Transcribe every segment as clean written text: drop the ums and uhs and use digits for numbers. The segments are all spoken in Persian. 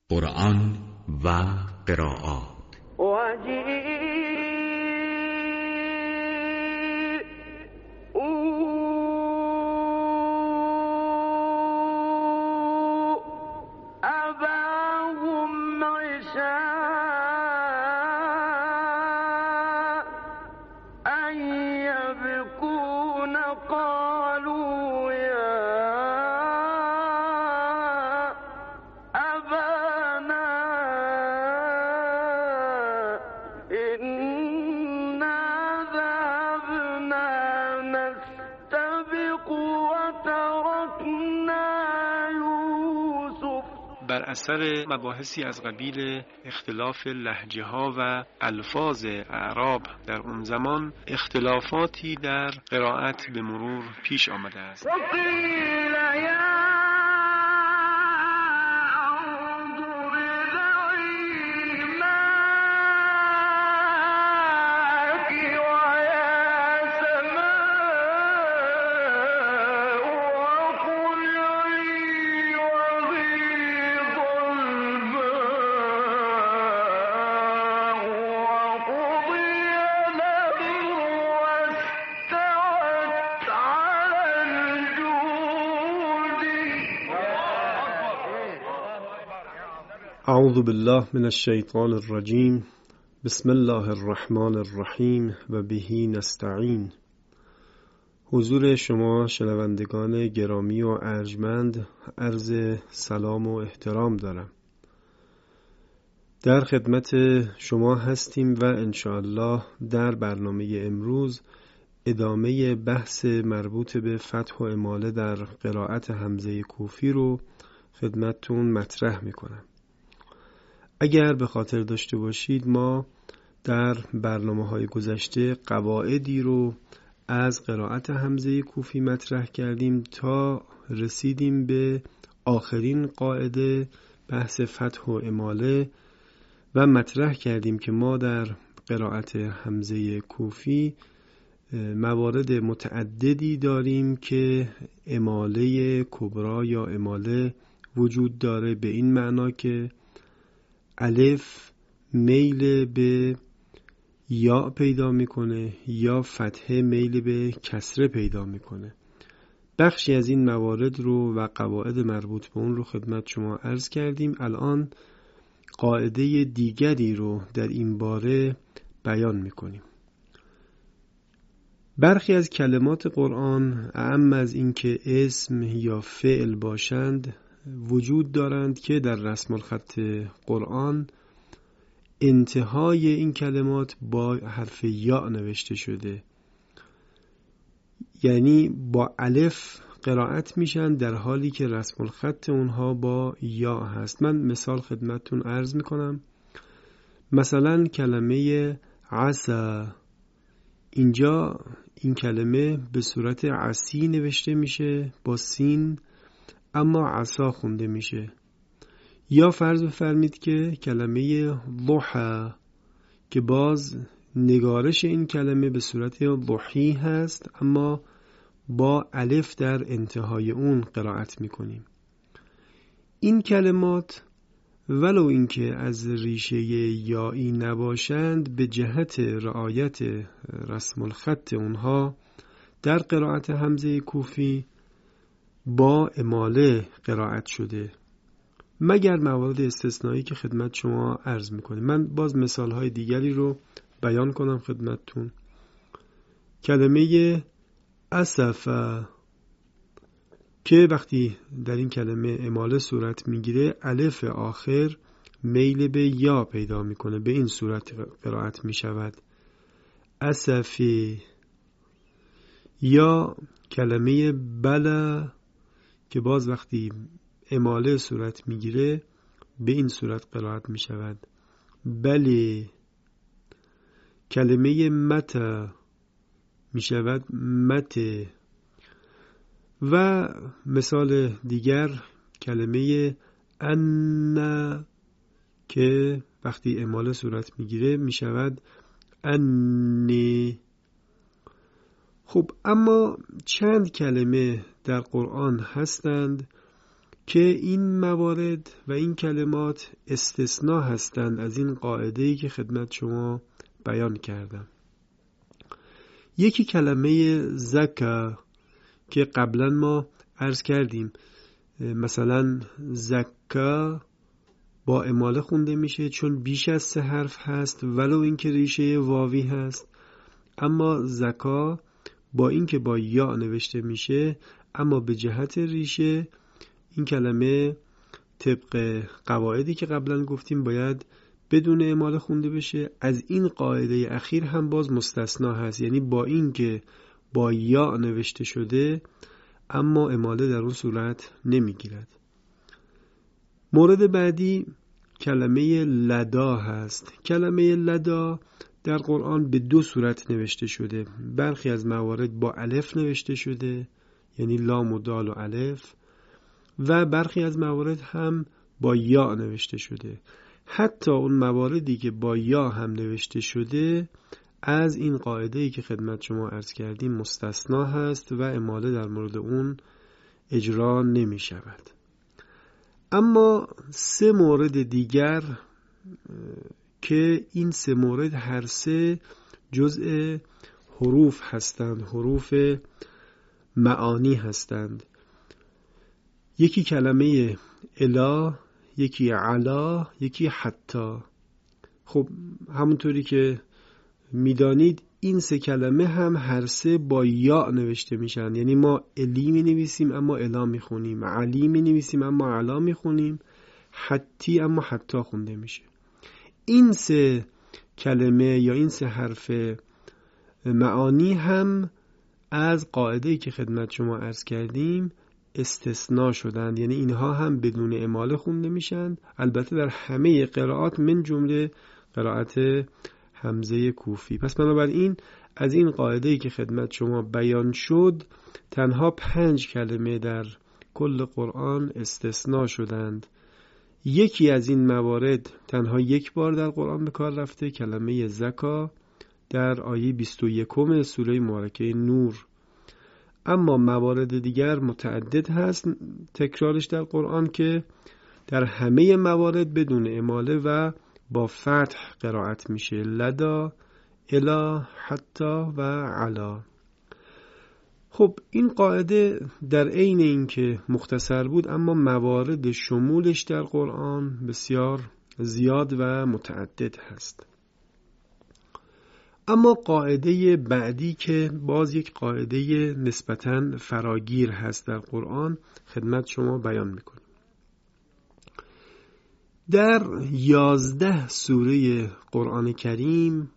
قرآن و قرائات. بر اثر مباحثی از قبیل اختلاف لهجه ها و الفاظ اعراب در اون زمان اختلافاتی در قرائت به مرور پیش آمده است. اعوذ بالله من الشیطان الرجیم. بسم الله الرحمن الرحیم و بهی نستعین. حضور شما شنوندگان گرامی و ارجمند عرض سلام و احترام دارم. در خدمت شما هستیم و انشاءالله در برنامه امروز ادامه بحث مربوط به فتح و اماله در قرائت حمزه کوفی رو خدمتتون مطرح میکنم. اگر به خاطر داشته باشید ما در برنامه‌های گذشته قواعدی رو از قرائت حمزه کوفی مطرح کردیم تا رسیدیم به آخرین قاعده بحث فتح و اماله و مطرح کردیم که ما در قرائت حمزه کوفی موارد متعددی داریم که اماله کبرا یا اماله وجود داره، به این معنا که الف میل به یا پیدا میکنه یا فتحه میل به کسره پیدا میکنه. بخشی از این موارد رو و قواعد مربوط به اون رو خدمت شما عرض کردیم. الان قاعده دیگری رو در این باره بیان میکنیم. برخی از کلمات قرآن اعم از این که اسم یا فعل باشند وجود دارند که در رسم الخط قرآن انتهای این کلمات با حرف یا نوشته شده، یعنی با الف قرائت میشن در حالی که رسم الخط اونها با یا هست. من مثال خدمتتون عرض میکنم. مثلا کلمه عسا، اینجا این کلمه به صورت عسی نوشته میشه با سین، اما عصا خونده میشه. یا فرض بفرمید که کلمه ضحی که باز نگارش این کلمه به صورت ضحی هست اما با الف در انتهای اون قرائت میکنیم. این کلمات ولو اینکه از ریشه یایی نباشند به جهت رعایت رسم الخط اونها در قرائت حمزه کوفی با اماله قرائت شده، مگر موارد استثنایی که خدمت شما عرض میکنیم. من باز مثالهای دیگری رو بیان کنم خدمتتون. کلمه اسفه که وقتی در این کلمه اماله صورت میگیره الف آخر میل به یا پیدا میکنه، به این صورت قرائت میشود اسفی. یا کلمه بلا که باز وقتی اماله صورت میگیره به این صورت قرائت میشود بلی. کلمه متا میشود مته. و مثال دیگر کلمه ان که وقتی اماله صورت میگیره میشود انی. خب اما چند کلمه در قرآن هستند که این موارد و این کلمات استثناء هستند از این قاعده‌ای که خدمت شما بیان کردم. یکی کلمه زکا که قبلا ما عرض کردیم، مثلا زکا با اماله خونده میشه چون بیش از 3 حرف هست ولو اینکه ریشه واوی هست، اما زکا با اینکه با یا نوشته میشه اما به جهت ریشه این کلمه طبق قواعدی که قبلا گفتیم باید بدون اماله خونده بشه. از این قاعده اخیر هم باز مستثنا هست، یعنی با اینکه با یا نوشته شده اما اماله در اون صورت نمیگیرد. مورد بعدی کلمه لدا هست. کلمه لدا در قرآن به 2 صورت نوشته شده. برخی از موارد با الف نوشته شده، یعنی لام و دال و الف، و برخی از موارد هم با یا نوشته شده. حتی اون مواردی که با یا هم نوشته شده از این قاعده‌ای که خدمت شما عرض کردیم مستثنا هست و اماله در مورد اون اجرا نمی شود. اما 3 مورد دیگر که این 3 مورد هر 3 جزء حروف هستند، حروف معانی هستند. یکی کلمه الا، یکی علا، یکی حتی. خب همونطوری که میدانید این 3 کلمه هم هر 3 با یا نوشته میشن، یعنی ما الی می نویسیم اما الا می خونیم، علی می نویسیم اما علا می خونیم، حتی اما حتی خونده میشه. این 3 کلمه یا این 3 حرف معانی هم از قاعده‌ای که خدمت شما عرض کردیم استثناء شدند، یعنی اینها هم بدون اماله خونده میشن، البته در همه قرائات من جمله قرائت حمزه کوفی. پس بنابراین از این قاعده‌ای که خدمت شما بیان شد تنها 5 کلمه در کل قرآن استثناء شدند. یکی از این موارد تنها 1 بار در قرآن به کار رفته، کلمه زکا در آیه 21 سوره مبارکه نور. اما موارد دیگر متعدد هست تکرارش در قرآن که در همه موارد بدون اماله و با فتح قرائت میشه، لدا، الا، حتی و علا. خب این قاعده در عین اینکه مختصر بود اما موارد شمولش در قرآن بسیار زیاد و متعدد هست. اما قاعده بعدی که باز یک قاعده نسبتاً فراگیر هست در قرآن خدمت شما بیان میکنم. در 11 سوره قرآن کریم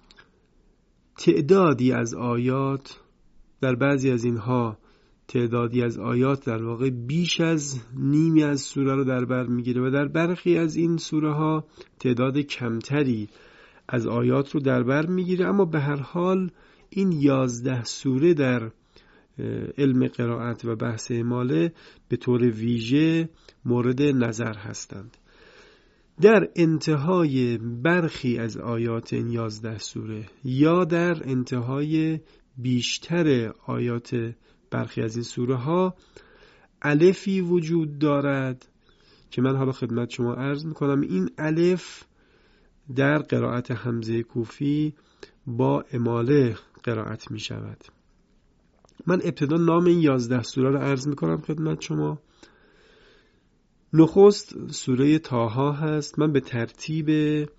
تعدادی از آیات، در بعضی از اینها تعدادی از آیات در واقع بیش از نیمی از سوره رو در بر میگیره و در برخی از این سوره ها تعداد کمتری از آیات رو در بر میگیره، اما به هر حال این 11 سوره در علم قرائت و بحث اماله به طور ویژه مورد نظر هستند. در انتهای برخی از آیات این 11 سوره یا در انتهای بیشتر آیات برخی از این سوره ها الفی وجود دارد که من حالا خدمت شما عرض میکنم. این الف در قرائت حمزه کوفی با اماله قرائت می شود. من ابتدا نام این 11 سوره رو عرض میکنم خدمت شما. نخست سوره طه هست. من به ترتیب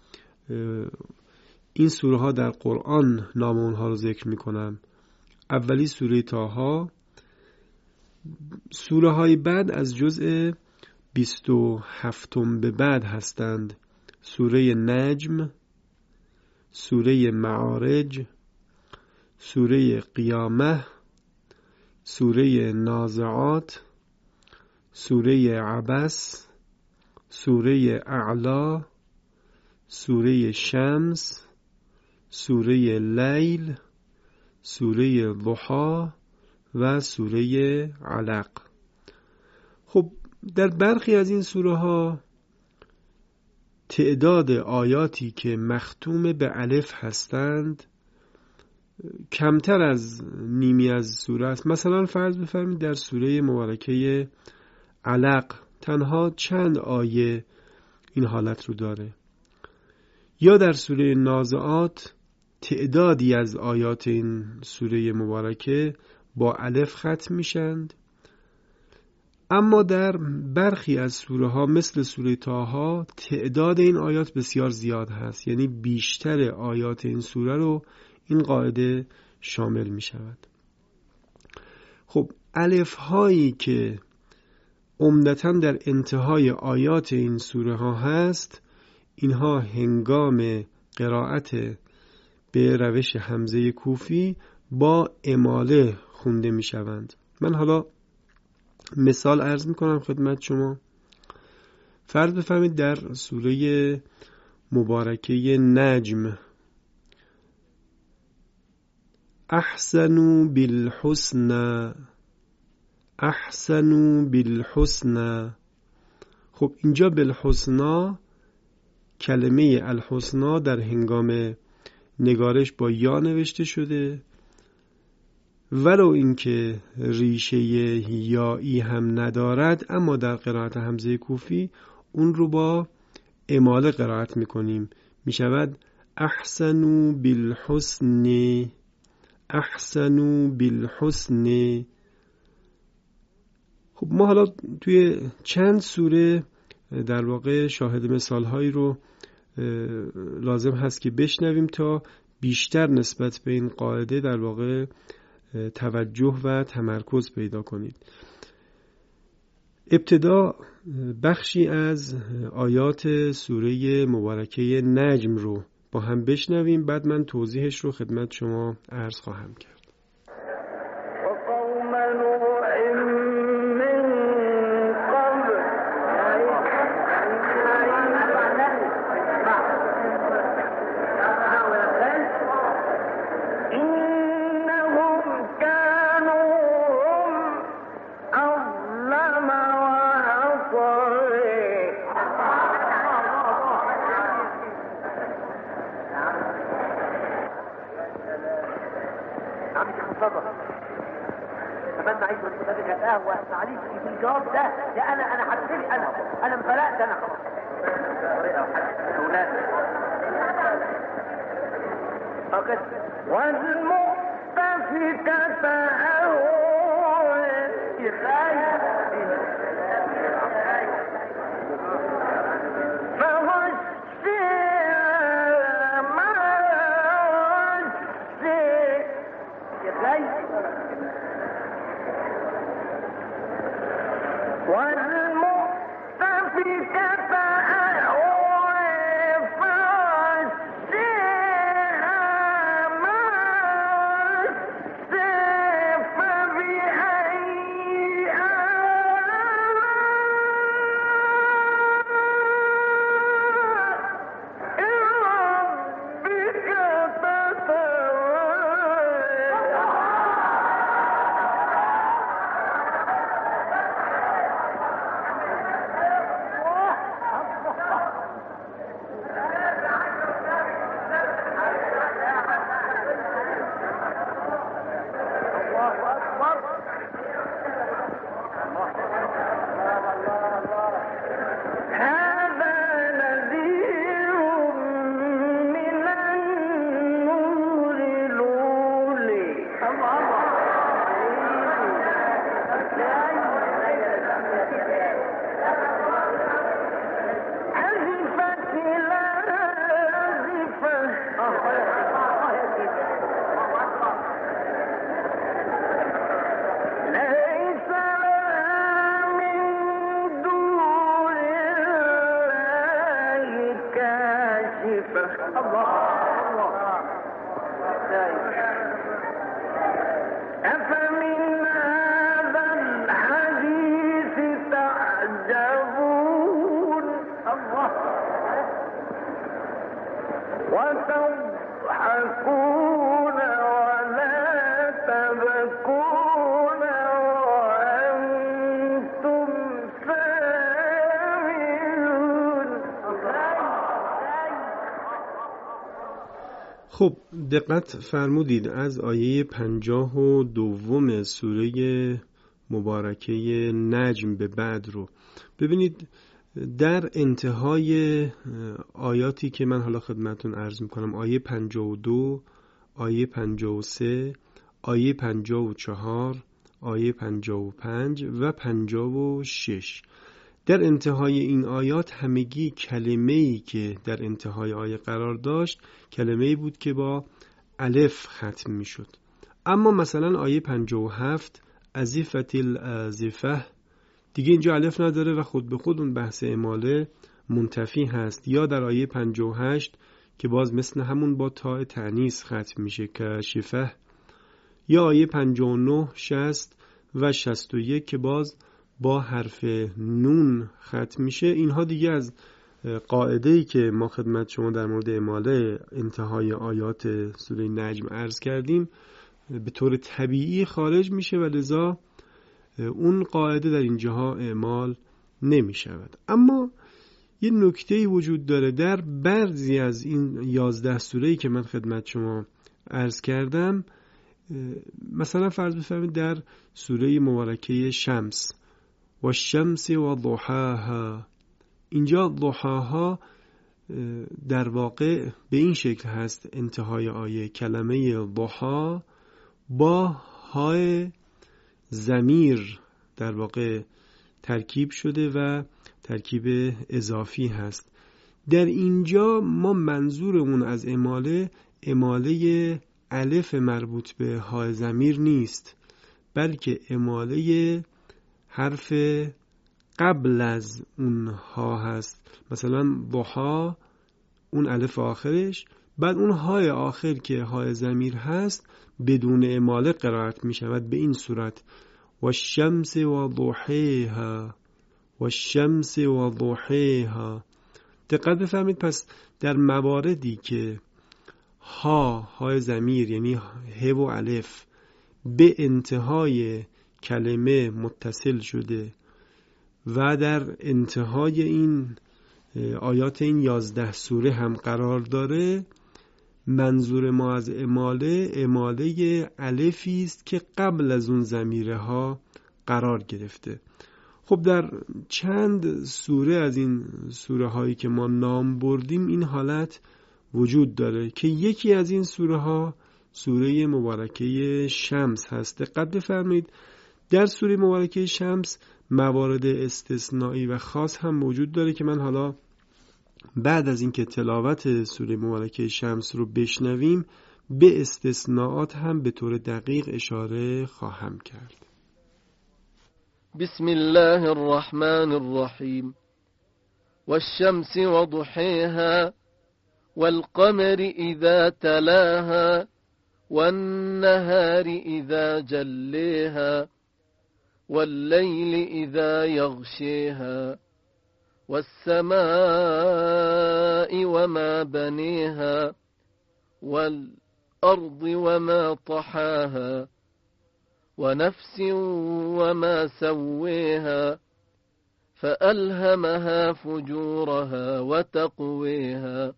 این سوره ها در قرآن نام اونها رو ذکر میکنم. اولی سوره طه، سوره های بعد از جزء 27 به بعد هستند. سوره نجم، سوره معارج، سوره قیامه، سوره نازعات، سوره عبس، سوره اعلا، سوره شمس، سوره لیل، سوره ضحی و سوره علق. خب در برخی از این سوره ها تعداد آیاتی که مختوم به الف هستند کمتر از نیمی از سوره است. مثلا فرض بفرمایید در سوره مبارکه علق تنها چند آیه این حالت رو داره، یا در سوره نازعات تعدادی از آیات این سوره مبارکه با الف ختم میشند، اما در برخی از سوره ها مثل سوره طه تعداد این آیات بسیار زیاد هست، یعنی بیشتر آیات این سوره رو این قاعده شامل می شود. خب الف هایی که عمدتاً در انتهای آیات این سوره ها هست، اینها هنگام قرائت به روش حمزه کوفی با اماله خونده می شوند. من حالا مثال عرض می کنم خدمت شما. فرض بفرمایید در سوره مبارکه نجم احسنوا بالحسنى. خب اینجا بالحسنى، کلمه الحسنى در هنگام نگارش با یا نوشته شده، ولو اینکه ریشه یایی هم ندارد، اما در قرائت حمزه کوفی اون رو با اماله قرائت میکنیم، میشود احسنوا بالحسن. خب ما حالا توی چند سوره در واقع شاهد مثالهایی رو لازم هست که بشنویم تا بیشتر نسبت به این قاعده در واقع توجه و تمرکز پیدا کنید. ابتدا بخشی از آیات سوره مبارکه نجم رو با هم بشنویم، بعد من توضیحش رو خدمت شما عرض خواهم کرد. معليش في الجواب ده انا حسيت انا انفلقت انا خلاص والمؤتفكة أهوى خب دقت فرمودید از آیه 52 سوره مبارکه نجم به بعد رو ببینید. در انتهای آیاتی که من حالا خدمتون عرض میکنم، آیه 52، آیه 53، آیه 54، آیه 55 و 56، در انتهای این آیات همگی کلمه‌ای که در انتهای آیه قرار داشت کلمه‌ای بود که با الف ختم میشد. اما مثلا آیه 57 ازیفت الازیفه دیگه اینجا الف نداره و خود به خود اون بحث اماله منتفی هست. یا در آیه 58 که باز مثل همون با تاء تأنیث ختم میشه که شفه، یا آیه 59، 60 و 61 که باز با حرف نون ختم میشه. اینها دیگه از قاعده‌ای که ما خدمت شما در مورد اماله انتهای آیات سوره نجم عرض کردیم به طور طبیعی خارج میشه و لذا اون قاعده در اینجاها اعمال نمی شود. اما یه نکته‌ای وجود داره در بعضی از این 11 سوره‌ای که من خدمت شما عرض کردم. مثلا فرض بفرمایید در سوره مبارکه شمس و الشمس و ضحاها، اینجا ضحاها در واقع به این شکل هست انتهای آیه، کلمه ضحا با های ضمیر در واقع ترکیب شده و ترکیب اضافی هست. در اینجا ما منظورمون از اماله الف مربوط به های ضمیر نیست، بلکه اماله حرف قبل از اون ها هست. مثلا ضحا اون الف آخرش، بعد اون های آخر که های ضمیر هست بدون اماله قرائت می شود به این صورت: و الشمس و ضحیها، و الشمس و ضحیها. دقت بفرمایید، پس در مواردی که های ضمیر یعنی ه و الف به انتهای کلمه متصل شده و در انتهای این آیات این 11 سوره هم قرار داره، منظور ما از اماله الفی است که قبل از اون ضمیره ها قرار گرفته. خب در چند سوره از این سوره هایی که ما نام بردیم این حالت وجود داره که یکی از این سوره ها سوره مبارکه شمس هست. دقت بفرمایید در سوره مبارکه شمس موارد استثنایی و خاص هم وجود داره که من حالا بعد از اینکه تلاوت سوره مبارکه شمس رو بشنویم به استثناءات هم به طور دقیق اشاره خواهم کرد. بسم الله الرحمن الرحیم والشمس وضحیها والقمر اذا تلاها والنهار اذا جلیها والليل اذا يغشيها والسماء وما بنيها والأرض وما طحاها ونفس وما سويها فألهمها فجورها وتقويها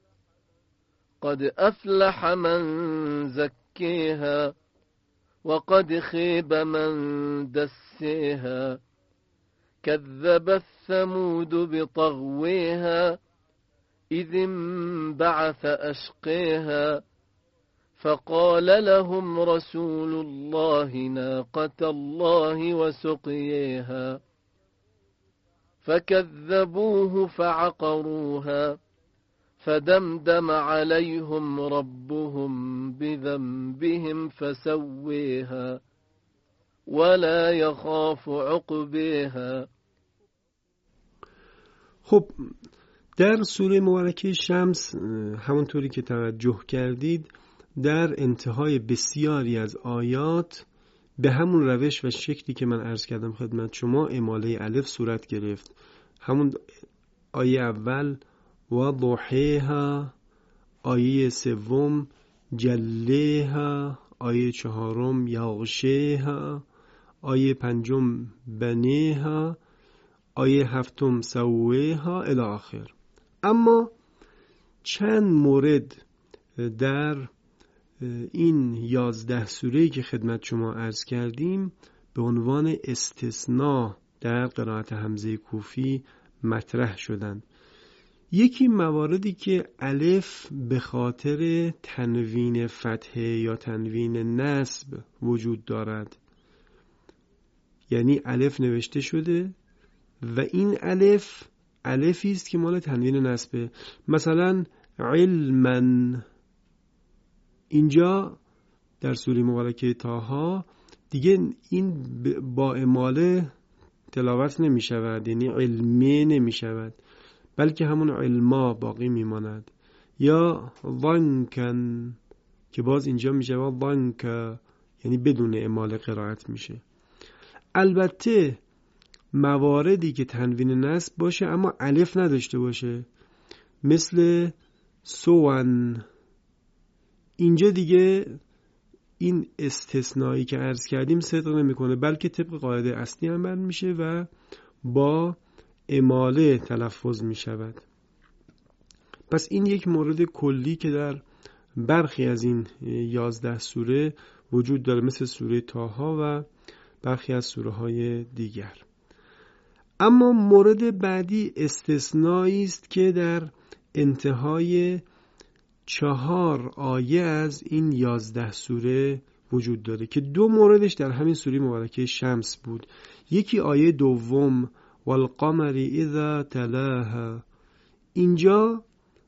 قد أفلح من زكيها وقد خيب من دسيها كذبت ثمود بطغويها إذ انبعث أشقيها فقال لهم رسول الله ناقة الله وسقيها فكذبوه فعقروها فدمدم عليهم ربهم بذنبهم فسويها ولا يخاف عقبيها. خب در سوره مبارکه شمس همونطوری که توجه کردید در انتهای بسیاری از آیات به همون روش و شکلی که من عرض کردم خدمت شما اماله الف صورت گرفت. همون آیه اول و ضحیها، آیه سوم جلیها، آیه چهارم یغشیها، آیه پنجم بنیها، آیه هفتم سویها الی آخر. اما چند مورد در این 11 سوره‌ای که خدمت شما عرض کردیم به عنوان استثناء در قرائت حمزه کوفی مطرح شدند. یکی مواردی که الف به خاطر تنوین فتحه یا تنوین نصب وجود دارد، یعنی الف نوشته شده و این الفی است که مال تنوین نصبه. مثلا علما، اینجا در سوره مبارکه طه دیگه این با اماله تلاوت نمی شود، یعنی علمه نمی شود، بلکه همون علما باقی می ماند. یا ظنکن که باز اینجا می شود ظنک، یعنی بدون اماله قرائت میشه. البته مواردی که تنوین نصب باشه اما الف نداشته باشه، مثل سوان، اینجا دیگه این استثنایی که عرض کردیم صدق نمیکنه، بلکه طبق قاعده اصلی عمل میشه و با اماله تلفظ میشود. پس این یک مورد کلی که در برخی از این 11 سوره وجود داره، مثل سوره طه و برخی از سوره های دیگر. اما مورد بعدی استثنایی است که در انتهای 4 آیه از این 11 سوره وجود داره که 2 موردش در همین سوره مبارکه شمس بود. یکی آیه دوم والقمر اذا تلاها، اینجا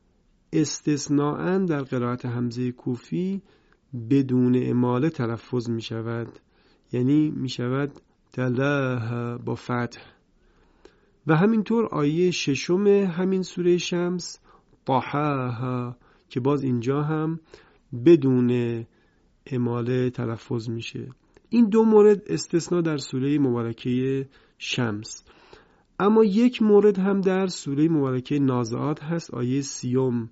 استثناءً در قرائت حمزه کوفی بدون اماله تلفظ می شود، یعنی می شود تلاها با فتح. و همینطور آیه 6 همین سوره شمس طحاها که باز اینجا هم بدون اماله تلفظ میشه. این 2 مورد استثناء در سوره مبارکه شمس. اما یک مورد هم در سوره مبارکه نازعات هست، آیه 30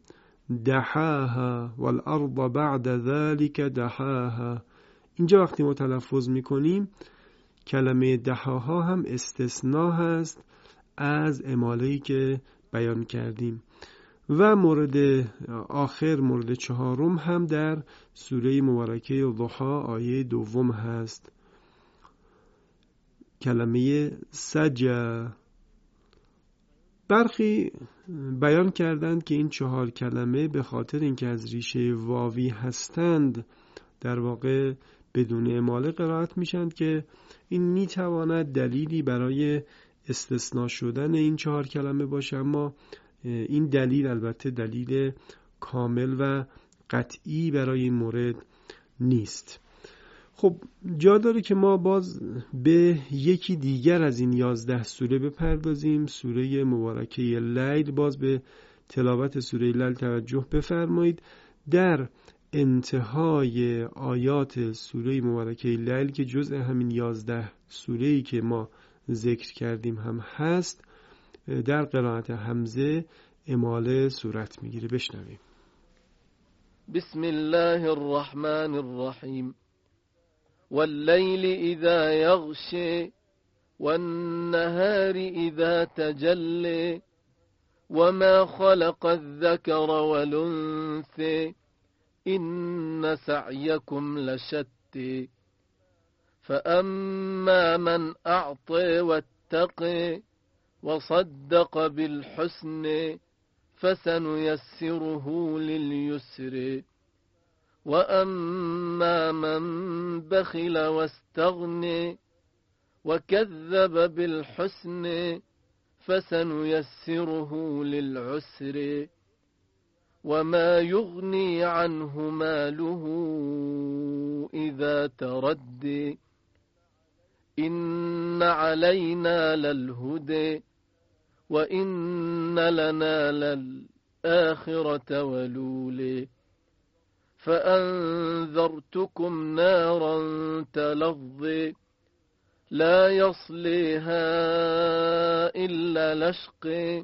دحاها والارض بعد ذلك دحاها. اینجا وقتی ما تلفظ میکنیم کلمه دحاها هم استثناء هست از اماله‌ای که بیان کردیم. و مورد آخر، مورد 4 هم در سوره مبارکه ضحی آیه 2 هست، کلمه سجا. برخی بیان کردند که این 4 کلمه به خاطر اینکه از ریشه واوی هستند در واقع بدون اماله قرائت میشند که این میتواند دلیلی برای استثناء شدن این 4 کلمه باشه، اما این دلیل البته دلیل کامل و قطعی برای این مورد نیست. خب جا داره که ما باز به یکی دیگر از این 11 سوره بپردازیم، سوره مبارکه لیل. باز به تلاوت سوره لیل توجه بفرمایید. در انتهای آیات سوره مبارکه لیل که جزء همین 11 سوره‌ای که ما ذکر کردیم هم هست، در قرائت حمزه اماله صورت میگیره. بشنویم. بسم الله الرحمن الرحیم واللیل اذا یغشی والنهار اذا تجلی وما خلق الذکر والانثى إن سعيكم لشتى فأما من أعطى واتقى وصدق بالحسن فسنيسره لليسر وأما من بخل واستغنى وكذب بالحسن فسنيسره للعسر وما يغني عنه ماله إذا تردي إن علينا للهدى وإن لنا للآخرة ولولي فأنذرتكم نارا تلظى لا يصليها إلا لشقى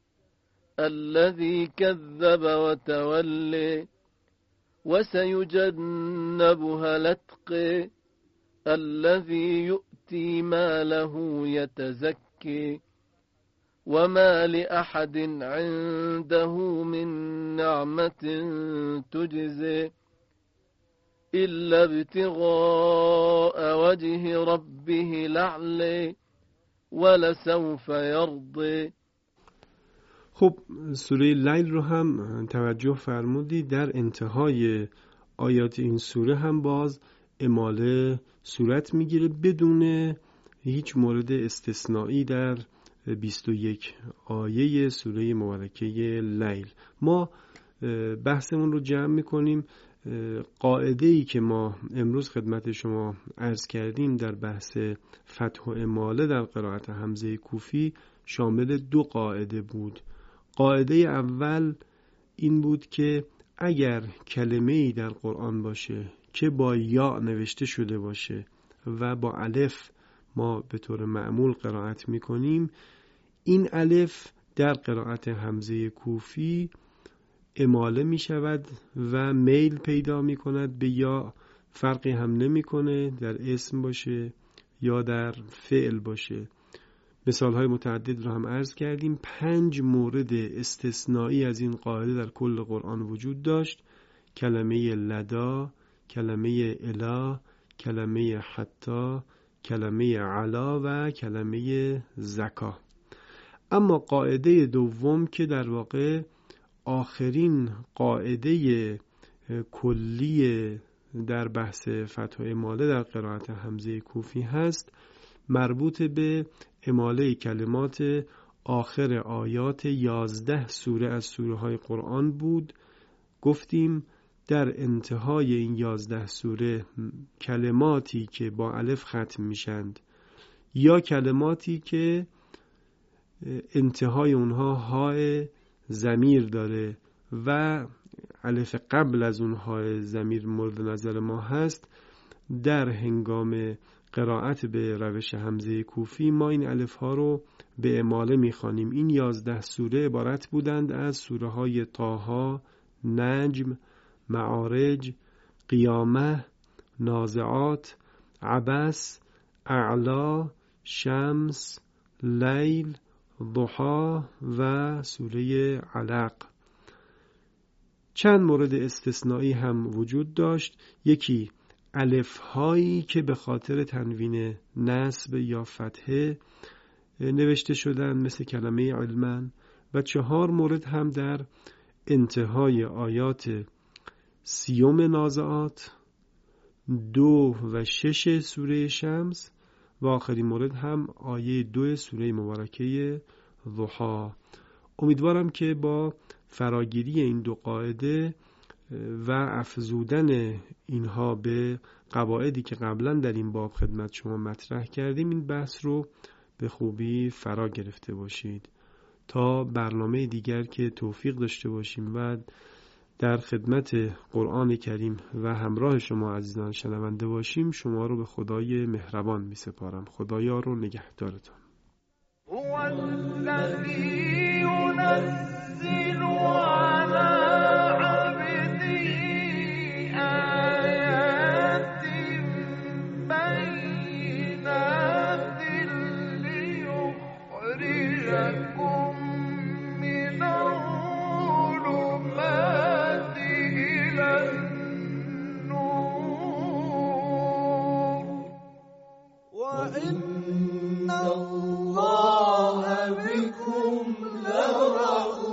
الذي كذب وتولى وسيجنبها الأتقى الذي يؤتي ماله يتزكى وما لأحد عنده من نعمة تجزى إلا ابتغاء وجه ربه الأعلى ولسوف يرضى. خب سوره لیل رو هم توجه فرمودید. در انتهای آیات این سوره هم باز اماله صورت میگیره بدون هیچ مورد استثنایی در 21 آیه سوره مبارکه لیل. ما بحثمون رو جمع میکنیم. قاعده‌ای که ما امروز خدمت شما عرض کردیم در بحث فتح و اماله در قرائت حمزه کوفی شامل 2 قاعده بود. قاعده اول این بود که اگر کلمه‌ای در قرآن باشه که با یا نوشته شده باشه و با الف ما به طور معمول قرائت میکنیم، این الف در قرائت حمزه کوفی اماله می شود و میل پیدا می کند به یا. فرقی هم نمی کنه در اسم باشه یا در فعل باشه. مثال های متعدد رو هم عرض کردیم. 5 مورد استثنایی از این قاعده در کل قرآن وجود داشت: کلمه لدا، کلمه الا، کلمه حتی، کلمه علا و کلمه زکا. اما قاعده دوم که در واقع آخرین قاعده کلی در بحث فتح و اماله در قرائت حمزه کوفی هست، مربوط به اماله کلمات آخر آیات 11 سوره از سوره های قرآن بود. گفتیم در انتهای این 11 سوره کلماتی که با الف ختم میشند یا کلماتی که انتهای اونها های ضمیر داره و الف قبل از اونها ضمیر مورد نظر ما هست، در هنگام قرائت به روش حمزه کوفی ما این الف ها رو به اماله میخوانیم. این 11 سوره عبارت بودند از سوره های طه، نجم، معارج، قیامه، نازعات، عبس، اعلا، شمس، لیل، ضحی و سوره علق. چند مورد استثنایی هم وجود داشت. یکی الف هایی که به خاطر تنوین نصب یا فتحه نوشته شدن مثل کلمه علمن، و 4 مورد هم در انتهای آیات 30 نازعات، 2 و 6 سوره شمس و آخرین مورد هم آیه 2 سوره مبارکه ضحی. امیدوارم که با فراگیری این 2 قاعده و افزودن اینها به قواعدی که قبلا در این باب خدمت شما مطرح کردیم این بحث رو به خوبی فرا گرفته باشید. تا برنامه دیگر که توفیق داشته باشیم و در خدمت قرآن کریم و همراه شما عزیزان شنونده باشیم، شما رو به خدای مهربان می سپارم. خدایا رو نگهدارتان. هو الذی ينزل على عبده آیات بینات لیخرجکم من الظلمات إلی النور وإن الله بكم لرؤوف